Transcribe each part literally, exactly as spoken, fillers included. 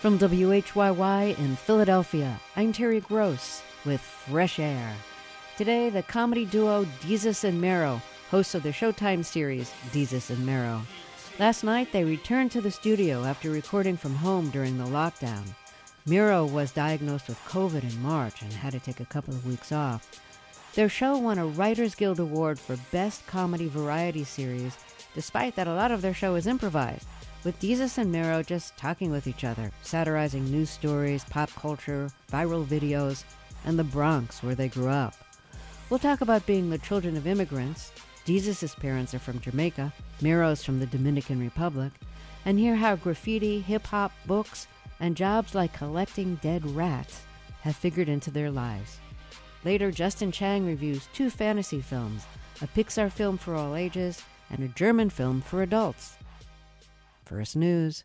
From W H Y Y in Philadelphia, I'm Terry Gross with Fresh Air. Today, the comedy duo Desus and Mero, hosts of the Showtime series Desus and Mero. Last night, they returned to the studio after recording from home during the lockdown. Mero was diagnosed with COVID in March and had to take a couple of weeks off. Their show won a Writers Guild Award for Best Comedy Variety Series, despite that a lot of their show is improvised, with Desus and Mero just talking with each other, satirizing news stories, pop culture, viral videos, and the Bronx, where they grew up. We'll talk about being the children of immigrants. Desus' parents are from Jamaica, Mero's from the Dominican Republic, and hear how graffiti, hip-hop, books, and jobs like collecting dead rats have figured into their lives. Later, Justin Chang reviews two fantasy films, a Pixar film for all ages and a German film for adults. First news.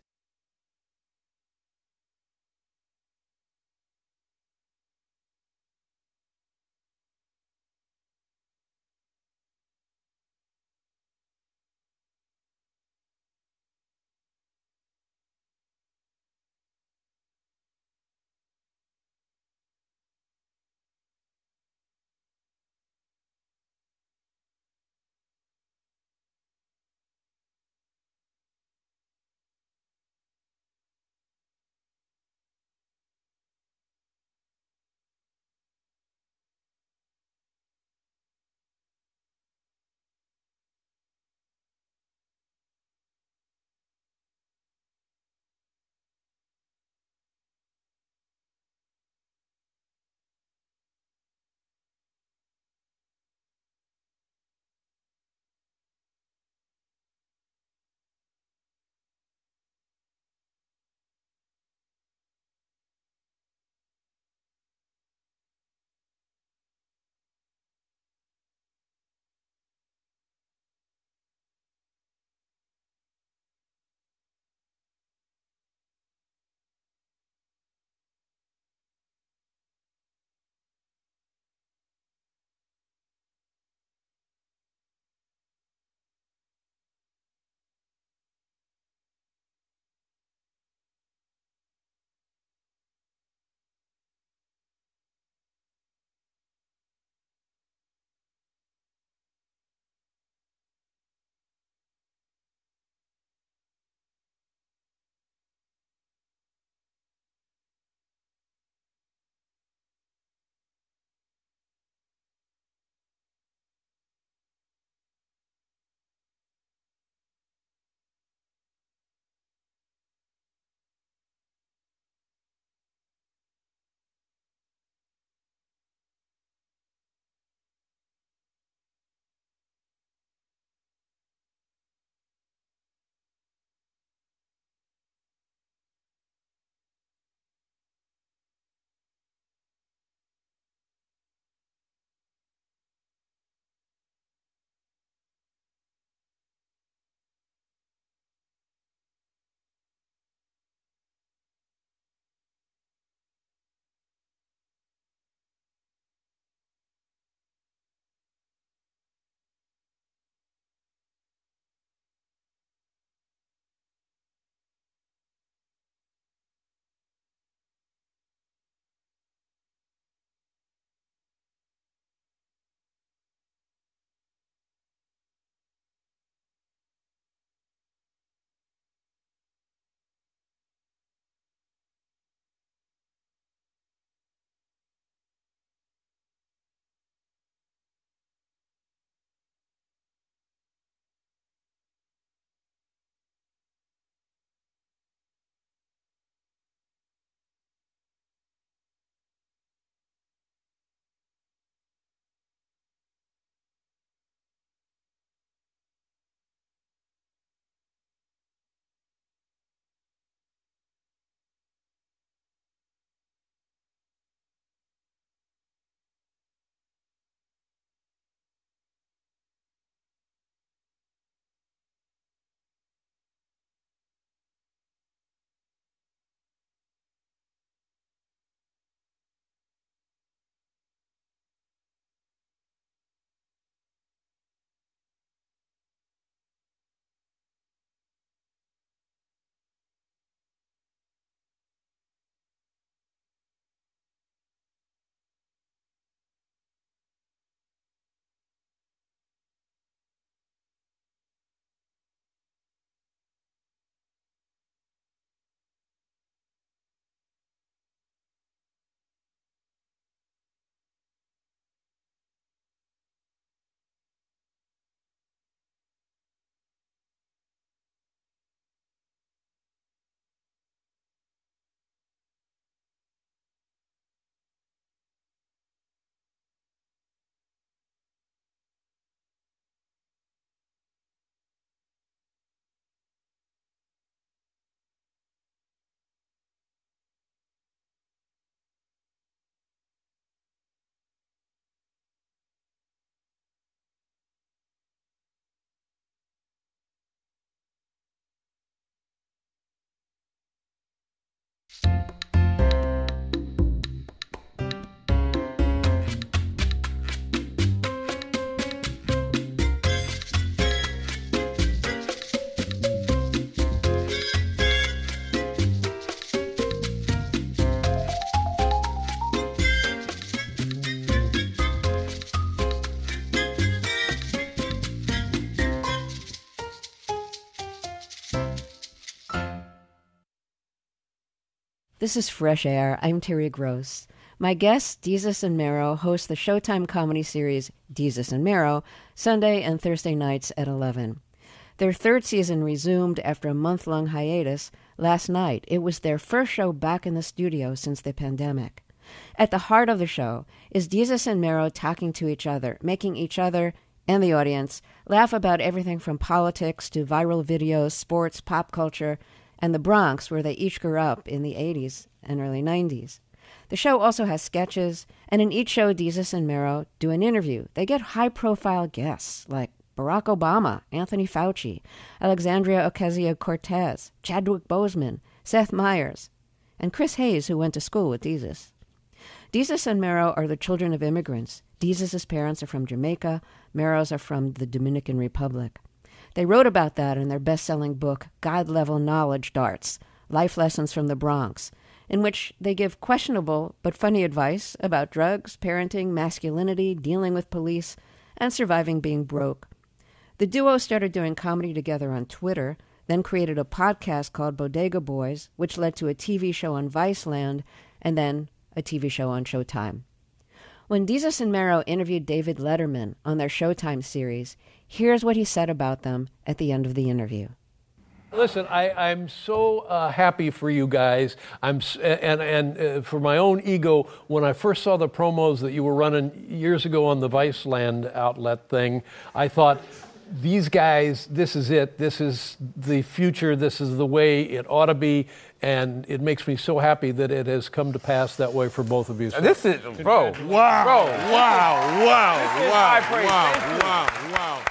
This is Fresh Air. I'm Terry Gross. My guests, Desus and Mero, host the Showtime comedy series Desus and Mero, Sunday and Thursday nights at eleven. Their third season resumed after a month-long hiatus last night. It was their first show back in the studio since the pandemic. At the heart of the show is Desus and Mero talking to each other, making each other and the audience laugh about everything from politics to viral videos, sports, pop culture, and the Bronx, where they each grew up in the eighties and early nineties. The show also has sketches, and in each show, Desus and Mero do an interview. They get high-profile guests like Barack Obama, Anthony Fauci, Alexandria Ocasio-Cortez, Chadwick Boseman, Seth Meyers, and Chris Hayes, who went to school with Desus. Desus and Mero are the children of immigrants. Desus's parents are from Jamaica. Mero's are from the Dominican Republic. They wrote about that in their best-selling book, God-Level Knowledge Darts, Life Lessons from the Bronx, in which they give questionable but funny advice about drugs, parenting, masculinity, dealing with police, and surviving being broke. The duo started doing comedy together on Twitter, then created a podcast called Bodega Boys, which led to a T V show on Viceland, and then a T V show on Showtime. When Desus and Mero interviewed David Letterman on their Showtime series, here's what he said about them at the end of the interview. Listen, I, I'm so uh, happy for you guys. I'm and and uh, for my own ego, when I first saw the promos that you were running years ago on the Viceland outlet thing, I thought, these guys, this is it. This is the future. This is the way it ought to be. And it makes me so happy that it has come to pass that way for both of you. So this is, bro, wow, bro, wow, wow, wow, wow, wow, wow.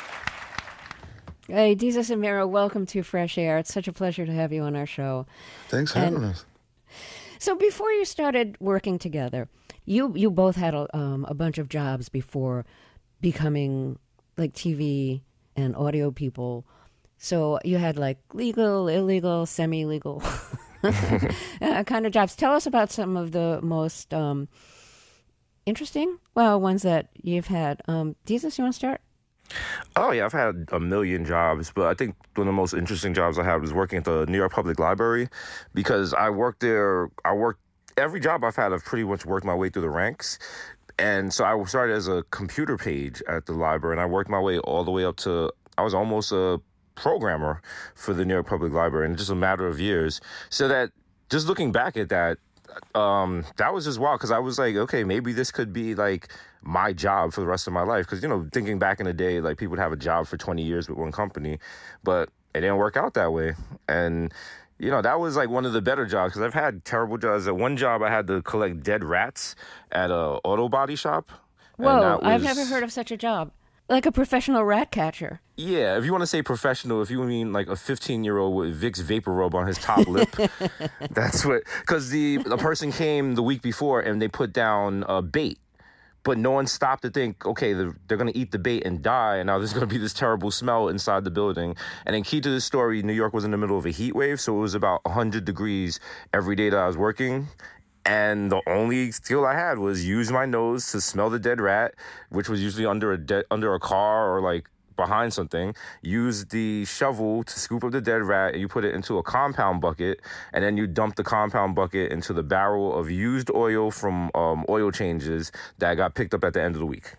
Hey, Desus and Mero, welcome to Fresh Air. It's such a pleasure to have you on our show. Thanks for and having us. So before you started working together, you you both had a, um, a bunch of jobs before becoming like T V and audio people. So you had like legal, illegal, semi-legal uh, kind of jobs. Tell us about some of the most um, interesting, well, ones that you've had. Um, Desus, you want to start? Oh, yeah, I've had a million jobs, but I think one of the most interesting jobs I had was working at the New York Public Library, because I worked there, I worked, every job I've had, I've pretty much worked my way through the ranks. And so I started as a computer page at the library, and I worked my way all the way up to, I was almost a programmer for the New York Public Library in just a matter of years. So that, just looking back at that, um, that was just wild, because I was like, okay, maybe this could be like my job for the rest of my life. Because, you know, thinking back in the day, like people would have a job for twenty years with one company, but it didn't work out that way. And, you know, that was like one of the better jobs, because I've had terrible jobs. At one job, I had to collect dead rats at a auto body shop. Whoa, was... I've never heard of such a job. Like a professional rat catcher. Yeah, if you want to say professional, if you mean like a fifteen-year-old with Vicks Vapor Rub on his top lip, that's what... Because the, the person came the week before and they put down a bait, but no one stopped to think, okay, they're, they're going to eat the bait and die, and now there's going to be this terrible smell inside the building. And then key to the story, New York was in the middle of a heat wave, so it was about one hundred degrees every day that I was working. And the only skill I had was use my nose to smell the dead rat, which was usually under a de- under a car or like behind something. Use the shovel to scoop up the dead rat, and you put it into a compound bucket, and then you dump the compound bucket into the barrel of used oil from um, oil changes that got picked up at the end of the week.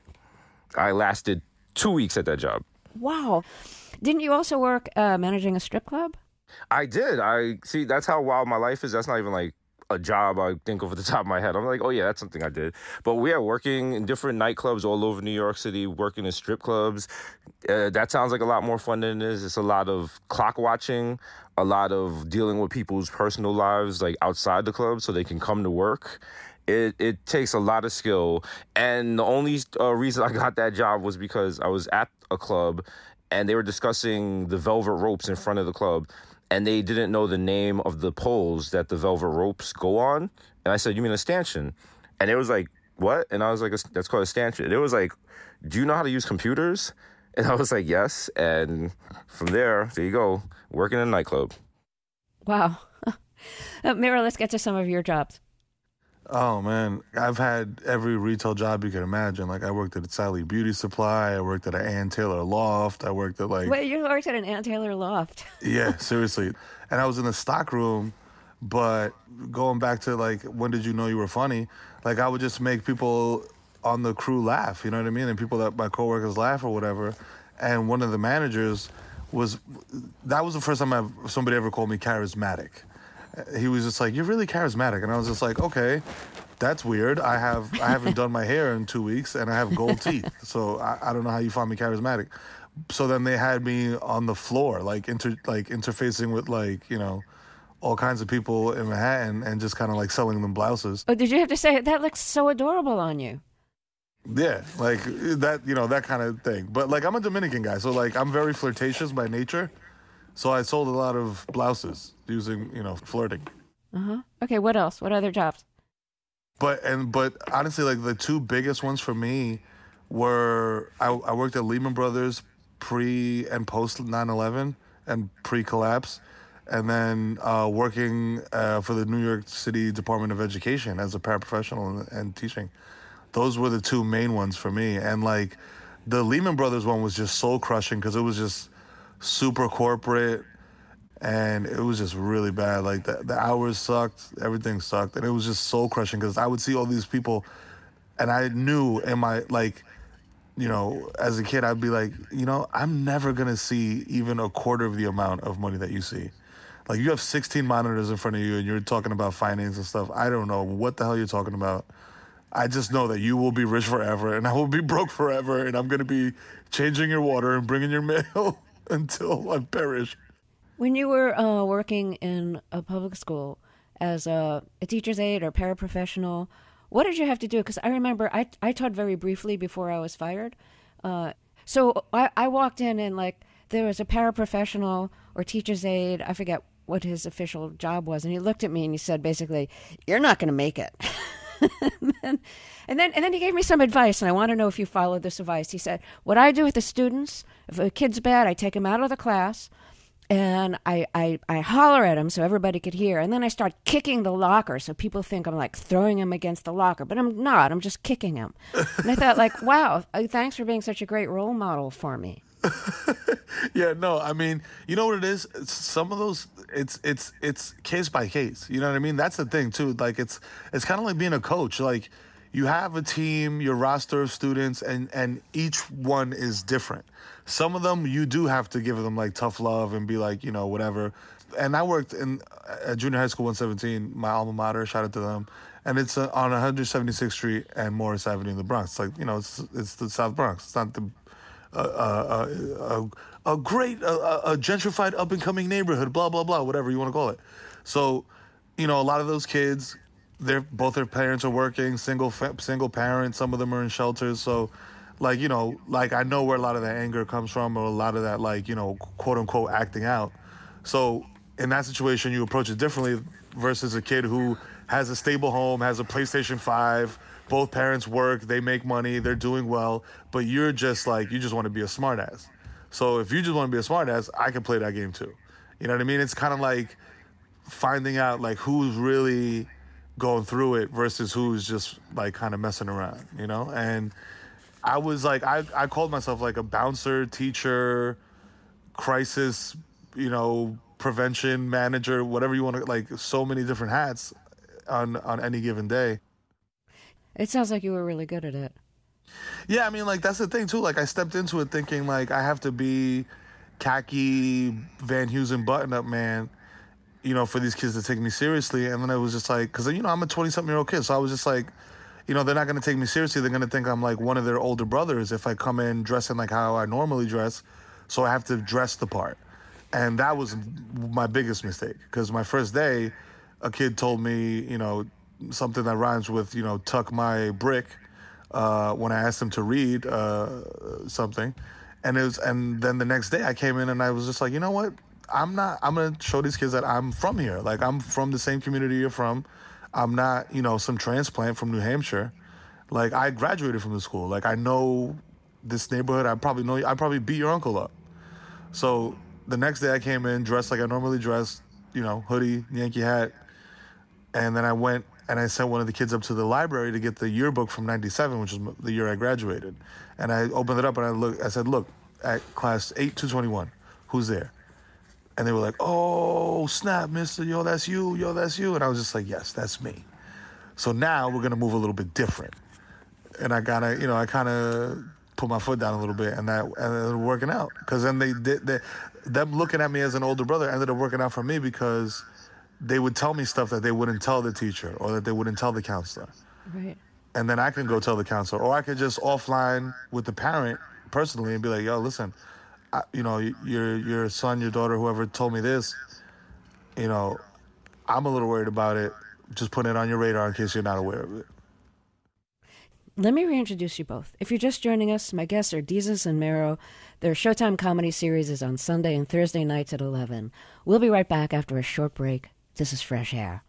I lasted two weeks at that job. Wow. Didn't you also work uh, managing a strip club? I did. I see, that's how wild my life is. That's not even like a job I think of at the top of my head. I'm like, oh yeah, that's something I did. But we are working in different nightclubs all over New York City, working in strip clubs. Uh, that sounds like a lot more fun than it is. It's a lot of clock watching, a lot of dealing with people's personal lives, like outside the club, so they can come to work. It it takes a lot of skill. And the only uh, reason I got that job was because I was at a club and they were discussing the velvet ropes in front of the club. And they didn't know the name of the poles that the velvet ropes go on. And I said, you mean a stanchion? And it was like, what? And I was like, that's called a stanchion. And it was like, do you know how to use computers? And I was like, yes. And from there, there you go, working in a nightclub. Wow. uh, Mero, let's get to some of your jobs. Oh, man. I've had every retail job you can imagine. Like, I worked at Sally Beauty Supply. I worked at an Ann Taylor loft. I worked at, like... Wait, you worked at an Ann Taylor loft? Yeah, seriously. And I was in the stock room But going back to like, when did you know you were funny? Like, I would just make people on the crew laugh, you know what I mean? And people that my coworkers laugh or whatever. And one of the managers was, that was the first time I've, somebody ever called me charismatic. He was just like, "You're really charismatic." And I was just like, okay, that's weird. I have, I haven't done my hair in two weeks and I have gold teeth. So I, I don't know how you find me charismatic. So then they had me on the floor, like inter, like interfacing with like, you know, all kinds of people in Manhattan and just kind of like selling them blouses. Oh, did you have to say, that looks so adorable on you? Yeah, like that, you know, that kind of thing. But like, I'm a Dominican guy, so like I'm very flirtatious by nature. So I sold a lot of blouses using, you know, flirting. Uh-huh. Okay, what else? What other jobs? But and but honestly, like the two biggest ones for me were I, I worked at Lehman Brothers pre and post nine eleven and pre-collapse, and then uh, working uh, for the New York City Department of Education as a paraprofessional and, and teaching. Those were the two main ones for me. And like the Lehman Brothers one was just soul crushing because it was just super corporate and it was just really bad. Like the, the hours sucked, everything sucked. And it was just soul crushing because I would see all these people and I knew in my, like, you know, as a kid, I'd be like, you know, I'm never going to see even a quarter of the amount of money that you see. Like you have sixteen monitors in front of you and you're talking about finance and stuff. I don't know what the hell you're talking about. I just know that you will be rich forever and I will be broke forever and I'm going to be changing your water and bringing your mail until I perish. When you were uh, working in a public school as a, a teacher's aide or paraprofessional, what did you have to do? Because I remember I, I taught very briefly before I was fired. Uh, so I, I walked in and like there was a paraprofessional or teacher's aide. I forget what his official job was. And he looked at me and he said, basically, "You're not going to make it." and, then, and then and then he gave me some advice, and I want to know if you followed this advice. He said, what I do with the students, if a kid's bad, I take him out of the class, and I, I, I holler at him so everybody could hear, and then I start kicking the locker so people think I'm like throwing him against the locker, but I'm not. I'm just kicking him. And I thought, like, wow, thanks for being such a great role model for me. Yeah, no, I mean, you know what it is? It's some of those, it's it's it's case by case. You know what I mean? That's the thing too. Like it's it's kind of like being a coach. Like you have a team, your roster of students, and and each one is different. Some of them you do have to give them like tough love and be like, you know, whatever. And I worked in at Junior High School one seventeen, my alma mater. Shout out to them. And it's uh, on one seventy-sixth Street and Morris Avenue in the Bronx. It's like, you know, it's it's the South Bronx. It's not the Uh, uh, uh, a great, uh, a gentrified up-and-coming neighborhood, blah, blah, blah, whatever you want to call it. So, you know, a lot of those kids, they're, both their parents are working, single fa- single parents, some of them are in shelters. So, like, you know, like I know where a lot of that anger comes from or a lot of that, like, you know, quote-unquote acting out. So in that situation, you approach it differently versus a kid who has a stable home, has a PlayStation five, both parents work, they make money, they're doing well, but you're just like, you just want to be a smartass. So if you just want to be a smartass, I can play that game too. You know what I mean? It's kind of like finding out like who's really going through it versus who's just like kind of messing around, you know? And I was like, I, I called myself like a bouncer, teacher, crisis, you know, prevention manager, whatever you want to, like so many different hats on, on any given day. It sounds like you were really good at it. Yeah, I mean, like, that's the thing, too. Like, I stepped into it thinking, like, I have to be khaki Van Heusen button-up man, you know, for these kids to take me seriously. And then it was just like, because, you know, I'm a twenty-something-year-old kid, so I was just like, you know, they're not going to take me seriously. They're going to think I'm, like, one of their older brothers if I come in dressing like how I normally dress. So I have to dress the part. And that was my biggest mistake, because my first day, a kid told me, you know, something that rhymes with, you know, tuck my brick, uh, when I asked him to read uh, something. And it was, and then the next day I came in and I was just like, you know what? I'm not, I'm going to show these kids that I'm from here. Like, I'm from the same community you're from. I'm not, you know, some transplant from New Hampshire. Like, I graduated from the school. Like, I know this neighborhood. I probably know, I probably beat your uncle up. So the next day I came in dressed like I normally dress, you know, hoodie, Yankee hat. And then I went and I sent one of the kids up to the library to get the yearbook from ninety-seven, which was the year I graduated. And I opened it up and I look. I said, look, at class eight two twenty-one, who's there? And they were like, oh, snap, mister, yo, that's you, yo, that's you. And I was just like, yes, that's me. So now we're going to move a little bit different. And I got to, you know, I kind of put my foot down a little bit, and that and it was working out. Because then they did, they, them looking at me as an older brother ended up working out for me, because they would tell me stuff that they wouldn't tell the teacher or that they wouldn't tell the counselor. Right. And then I can go tell the counselor, or I could just offline with the parent personally and be like, yo, listen, I, you know, your your son, your daughter, whoever told me this, you know, I'm a little worried about it. Just put it on your radar in case you're not aware of it. Let me reintroduce you both. If you're just joining us, my guests are Desus and Mero. Their Showtime comedy series is on Sunday and Thursday nights at eleven. We'll be right back after a short break. This is Fresh Air.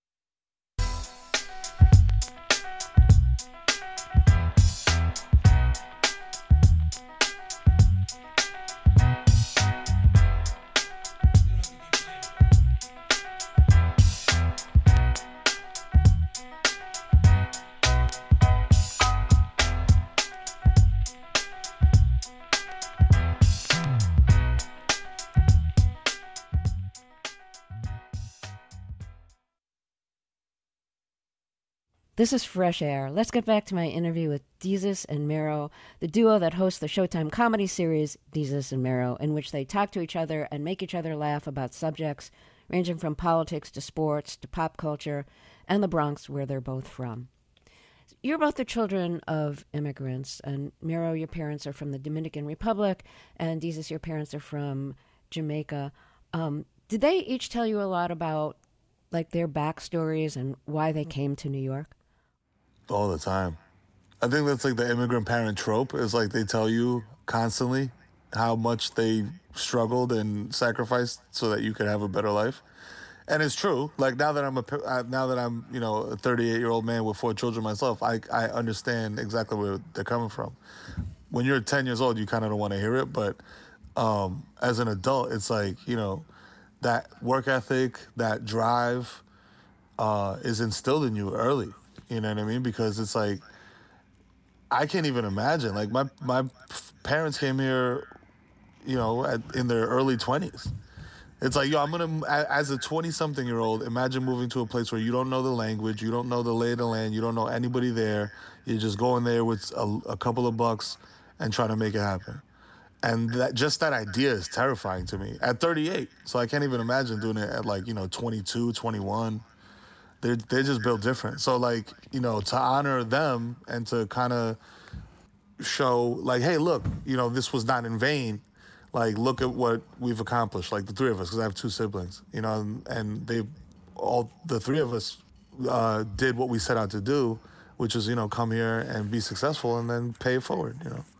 This is Fresh Air. Let's get back to my interview with Desus and Mero, the duo that hosts the Showtime comedy series Desus and Mero, in which they talk to each other and make each other laugh about subjects ranging from politics to sports to pop culture and the Bronx, where they're both from. You're both the children of immigrants, and Mero, your parents are from the Dominican Republic, and Desus, your parents are from Jamaica. Um, did they each tell you a lot about like their backstories and why they came to New York? All the time. I think that's like the immigrant parent trope, is like they tell you constantly how much they struggled and sacrificed so that you could have a better life. And it's true. Like now that I'm a now that I'm, you know, a thirty-eight-year-old man with four children myself, I I understand exactly where they're coming from. When you're ten years old, you kind of don't want to hear it, but um, as an adult, it's like, you know, that work ethic, that drive uh, is instilled in you early. You know what I mean? Because it's like, I can't even imagine. Like my my parents came here, you know, at, in their early twenties. It's like, yo, I'm gonna, as a twenty-something-year-old, imagine moving to a place where you don't know the language, you don't know the lay of the land, you don't know anybody there. You're just going there with a, a couple of bucks and trying to make it happen. And that just that idea is terrifying to me at thirty-eight. So I can't even imagine doing it at like, you know, twenty-two, twenty-one. They're, they're just built different. So like, you know, to honor them and to kind of show like, hey, look, you know, this was not in vain. Like, look at what we've accomplished, like the three of us, because I have two siblings, you know, and, and they, all the three of us uh, did what we set out to do, which is, you know, come here and be successful and then pay it forward, you know.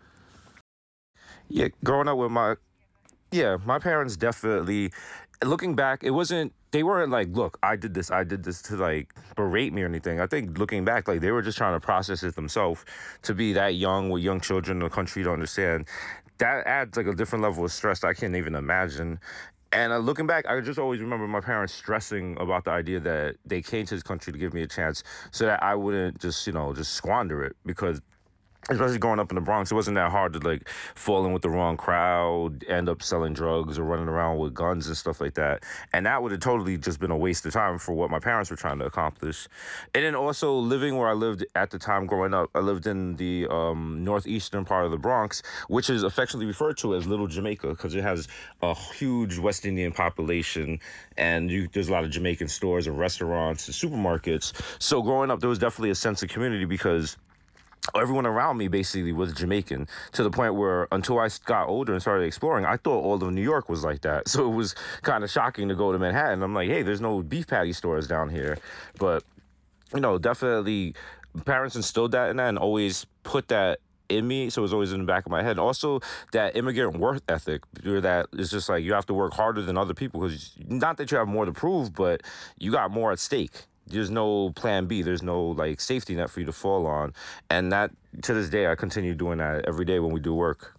Yeah, growing up with my, yeah, my parents definitely, looking back, it wasn't, they weren't like, look, I did this, I did this to like berate me or anything. I think looking back, like they were just trying to process it themselves. To be that young with young children in the country to understand, that adds like a different level of stress that I can't even imagine. And uh, looking back, I just always remember my parents stressing about the idea that they came to this country to give me a chance so that I wouldn't just, you know, just squander it, because especially growing up in the Bronx, it wasn't that hard to like fall in with the wrong crowd, end up selling drugs or running around with guns and stuff like that. And that would have totally just been a waste of time for what my parents were trying to accomplish. And then also living where I lived at the time growing up, I lived in the um, northeastern part of the Bronx, which is affectionately referred to as Little Jamaica, because it has a huge West Indian population, and you, there's a lot of Jamaican stores and restaurants and supermarkets. So growing up, there was definitely a sense of community because everyone around me basically was Jamaican, to the point where until I got older and started exploring, I thought all of New York was like that. So it was kind of shocking to go to Manhattan. I'm like, hey, there's no beef patty stores down here. But, you know, definitely parents instilled that in that and always put that in me. So it was always in the back of my head. Also, that immigrant work ethic, that it's just like you have to work harder than other people, because not that you have more to prove, but you got more at stake. There's no plan B. There's no like safety net for you to fall on. And that, to this day, I continue doing that every day when we do work.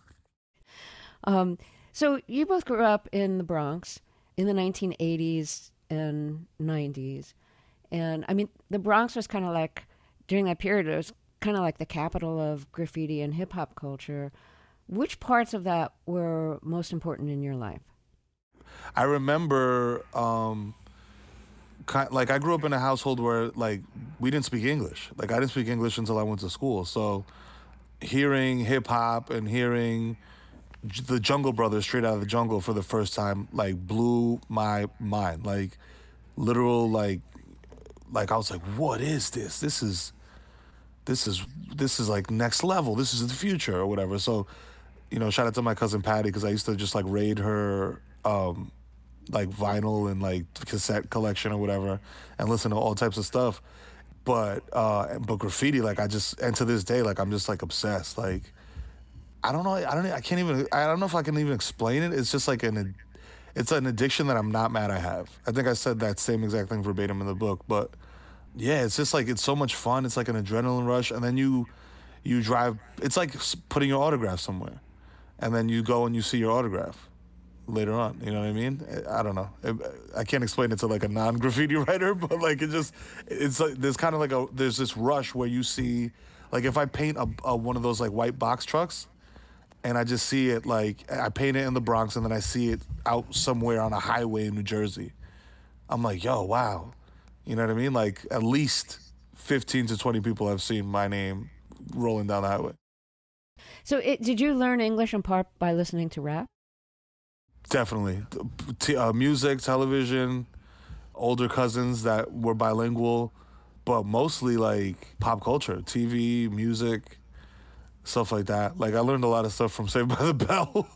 Um, so you both grew up in the Bronx in the nineteen eighties and nineties. And I mean, the Bronx was kind of like, during that period, it was kind of like the capital of graffiti and hip hop culture. Which parts of that were most important in your life? I remember, um, ki like, I grew up in a household where, like, we didn't speak English. Like, I didn't speak English until I went to school. So hearing hip hop and hearing J- the Jungle Brothers straight out of the jungle for the first time, like, blew my mind. Like, literal, like, like I was like, what is this? This is, this is, this is like next level. This is the future or whatever. So, you know, shout out to my cousin Patty, because I used to just like raid her, um, like vinyl and like cassette collection or whatever, and listen to all types of stuff. But uh, but graffiti, like I just, and to this day, like I'm just like obsessed. Like I don't know, I don't, I can't even, I don't know if I can even explain it. It's just like an, it's an addiction that I'm not mad I have. I think I said that same exact thing verbatim in the book, but yeah, it's just like, it's so much fun. It's like an adrenaline rush, and then you, you drive. It's like putting your autograph somewhere, and then you go and you see your autograph later on. You know what I mean? I don't know. I can't explain it to like a non-graffiti writer, but like it just, it's like there's kind of like a there's this rush where you see, like if I paint a, a one of those like white box trucks, and I just see it, like I paint it in the Bronx, and then I see it out somewhere on a highway in New Jersey, I'm like, yo, wow. You know what I mean? Like at least fifteen to twenty people have seen my name rolling down the highway. So it, did you learn English in part by listening to rap? Definitely. T- uh, music, television, older cousins that were bilingual, but mostly like pop culture, T V, music, stuff like that. Like I learned a lot of stuff from Saved by the Bell.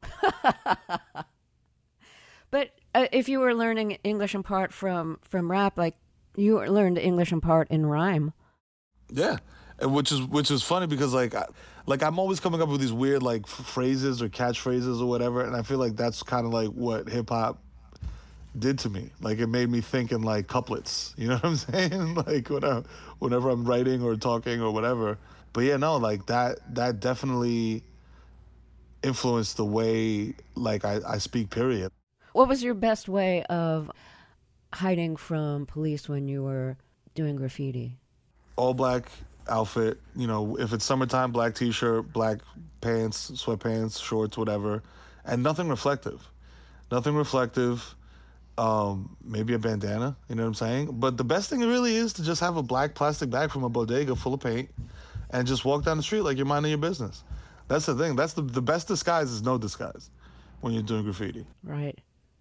But uh, if you were learning English in part from, from rap, like you learned English in part in rhyme. Yeah, and which is which is funny because like I, like I'm always coming up with these weird like f- phrases or catchphrases or whatever, and I feel like that's kind of like what hip hop did to me. Like it made me think in like couplets. You know what I'm saying? Like whenever whenever I'm writing or talking or whatever. But yeah, no, like that that definitely influenced the way like I, I speak. Period. What was your best way of hiding from police when you were doing graffiti? All black outfit, you know, if it's summertime, black t-shirt, black pants, sweatpants, shorts, whatever, and nothing reflective. Nothing reflective, um, maybe a bandana, you know what I'm saying? But the best thing really is to just have a black plastic bag from a bodega full of paint and just walk down the street like you're minding your business. That's the thing. That's the, the best disguise is no disguise when you're doing graffiti. Right.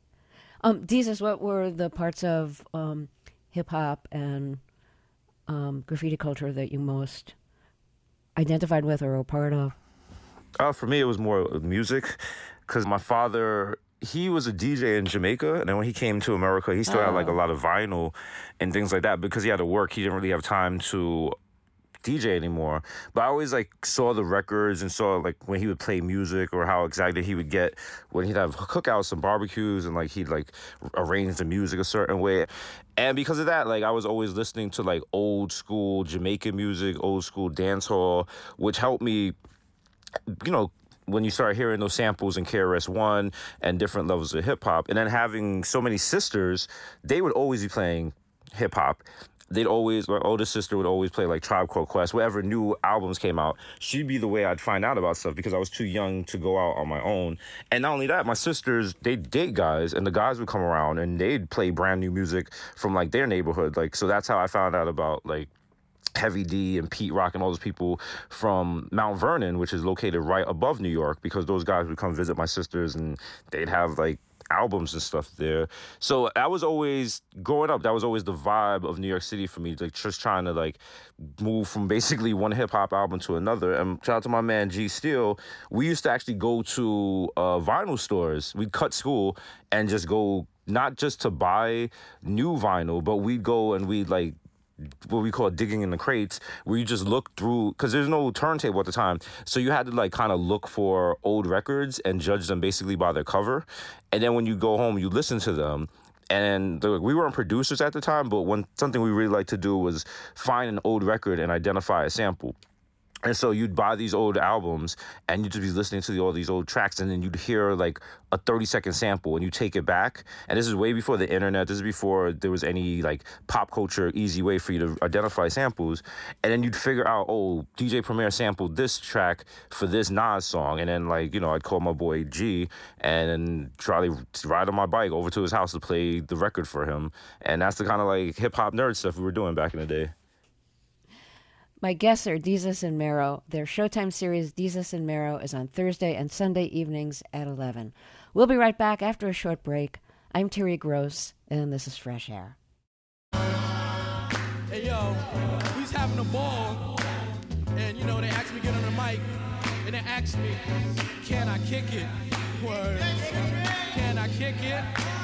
Um, Jesus, what were the parts of um, hip-hop and um, graffiti culture that you most identified with or were part of? Uh, for me, it was more music, because my father, he was a D J in Jamaica, and then when he came to America, he still Oh. had like a lot of vinyl and things like that. Because he had to work, he didn't really have time to D J anymore. But I always like saw the records and saw like when he would play music, or how excited he would get when he'd have cookouts and barbecues, and like he'd like arrange the music a certain way. And because of that, like I was always listening to like old school Jamaican music, old school dancehall, which helped me, you know, when you start hearing those samples in K R S One and different levels of hip hop. And then having so many sisters, they would always be playing hip hop. They'd always, my older sister would always play like Tribe Called Quest, whatever new albums came out. She'd be the way I'd find out about stuff, because I was too young to go out on my own. And not only that, my sisters, they'd date guys, and the guys would come around and they'd play brand new music from like their neighborhood. Like, so that's how I found out about like Heavy D and Pete Rock and all those people from Mount Vernon, which is located right above New York, because those guys would come visit my sisters and they'd have like albums and stuff there. So that was always, growing up, that was always the vibe of New York City for me, like just trying to like move from basically one hip hop album to another. And shout out to my man G Steel. We used to actually go to uh, vinyl stores. We'd cut school and just go, not just to buy new vinyl, but we'd go and we'd like what we call digging in the crates, where you just look through, because there's no turntable at the time, so you had to like kind of look for old records and judge them basically by their cover. And then when you go home, you listen to them. And the, we weren't producers at the time, but when something we really liked to do was find an old record and identify a sample. And so you'd buy these old albums and you'd just be listening to the, all these old tracks, and then you'd hear like a thirty second sample and you take it back. And this is way before the internet. This is before there was any like pop culture easy way for you to identify samples. And then you'd figure out, oh, D J Premier sampled this track for this Nas song. And then like, you know, I'd call my boy G and then try to ride on my bike over to his house to play the record for him. And that's the kind of like hip hop nerd stuff we were doing back in the day. My guests are Desus and Mero. Their Showtime series, Desus and Mero, is on Thursday and Sunday evenings at eleven. We'll be right back after a short break. I'm Terry Gross, and this is Fresh Air. Hey, yo, we was having a ball, and, you know, they asked me to get on the mic, and they asked me, can I kick it? Word. Can I kick it?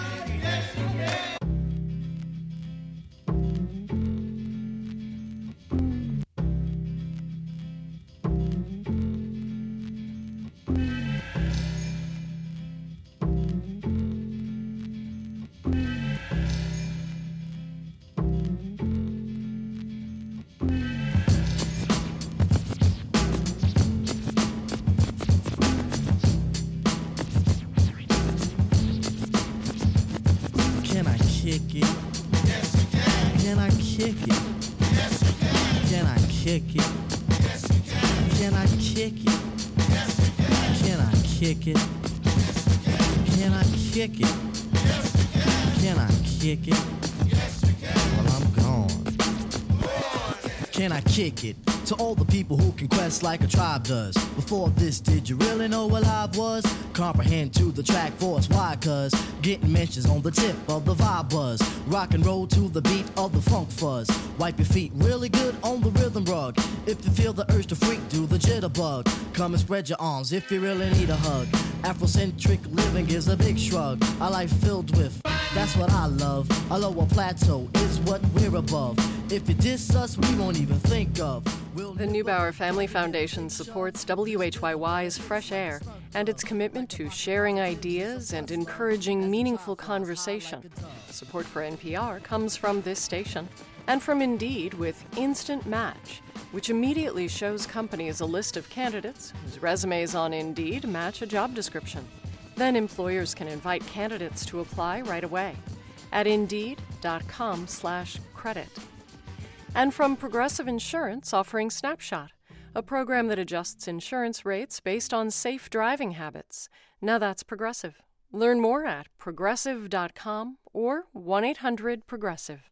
Kick it? Yes, you can. Can I kick it? Yes, you can. Can I kick it? Yes, you can. Can I kick it? Yes, you can. Can I kick it? Yes, you can. Can I kick it? Yes, you can. Can I kick it? Yes, you can. Well, I'm gone. Can I kick it? To all the people who can quest like a tribe does. Before this, did you really know what live was? Comprehend to the track force, why? Cause getting mentions on the tip of the vibe buzz. Rock and roll to the beat of the funk fuzz. Wipe your feet really good on the rhythm rug. If you feel the urge to freak, do the jitterbug. Come and spread your arms if you really need a hug. Afrocentric living is a big shrug. A life filled with, that's what I love. A lower plateau is what we're above. If you diss us, we won't even think of. We'll the Neubauer Family Foundation supports W H Y Y's Fresh Air and its commitment to sharing ideas and encouraging meaningful conversation. Support for N P R comes from this station and from Indeed with Instant Match, which immediately shows companies a list of candidates whose resumes on Indeed match a job description. Then employers can invite candidates to apply right away at Indeed.com slash credit. And from Progressive Insurance offering Snapshot, a program that adjusts insurance rates based on safe driving habits. Now that's Progressive. Learn more at progressive dot com or one eight hundred progressive.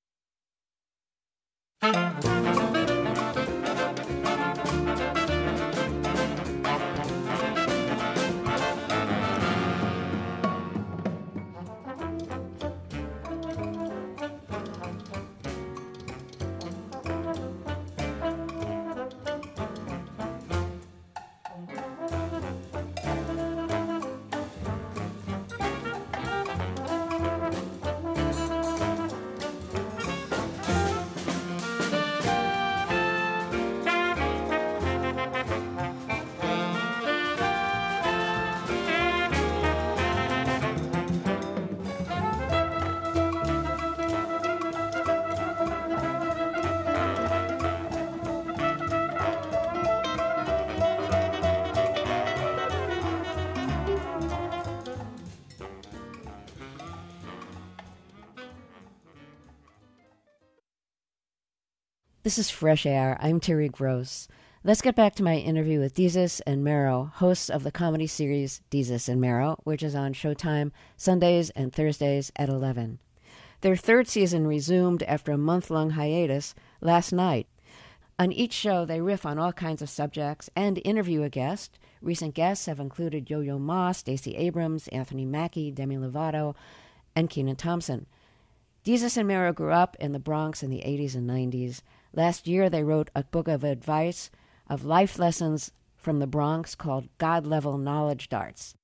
This is Fresh Air. I'm Terry Gross. Let's get back to my interview with Desus and Mero, hosts of the comedy series Desus and Mero, which is on Showtime Sundays and Thursdays at eleven. Their third season resumed after a month-long hiatus last night. On each show, they riff on all kinds of subjects and interview a guest. Recent guests have included Yo-Yo Ma, Stacey Abrams, Anthony Mackie, Demi Lovato, and Kenan Thompson. Desus and Mero grew up in the Bronx in the eighties and nineties. Last year, they wrote a book of advice of life lessons from the Bronx called God-Level Knowledge Darts.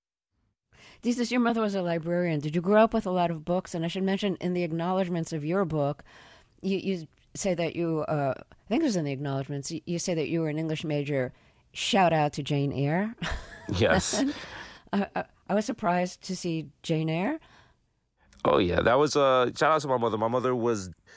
Desus, your mother was a librarian. Did you grow up with a lot of books? And I should mention, in the acknowledgments of your book, you, you say that you, uh, I think it was in the acknowledgments, you, you say that you were an English major. Shout out to Jane Eyre. Yes. I, I, I was surprised to see Jane Eyre. Oh, yeah. That was, uh, shout out to my mother. My mother was